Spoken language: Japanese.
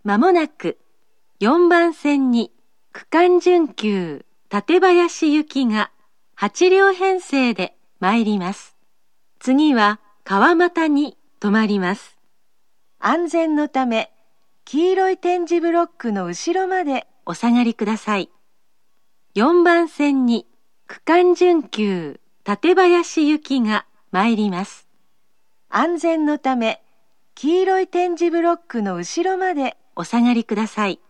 まもなく4番線に区間準急館林行きが8両編成で参ります。次は川俣に止まります。安全のため、黄色い点字ブロックの後ろまでお下がりください。4番線に区間準急館林行きが参ります。安全のため、黄色い点字ブロックの後ろまでお下がりください。